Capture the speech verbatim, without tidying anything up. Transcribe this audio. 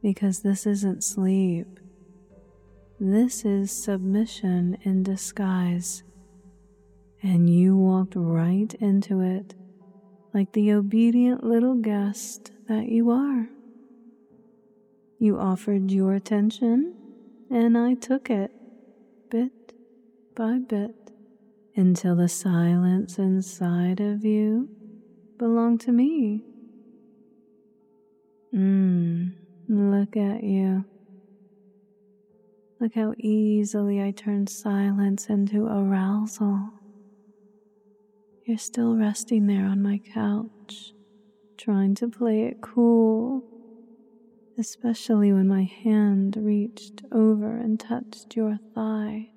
because this isn't sleep. This is submission in disguise, and you walked right into it like the obedient little guest that you are. You offered your attention, and I took it, bit by bit, until the silence inside of you belonged to me. Mmm, look at you. Look how easily I turned silence into arousal. You're still resting there on my couch, trying to play it cool, especially when my hand reached over and touched your thigh.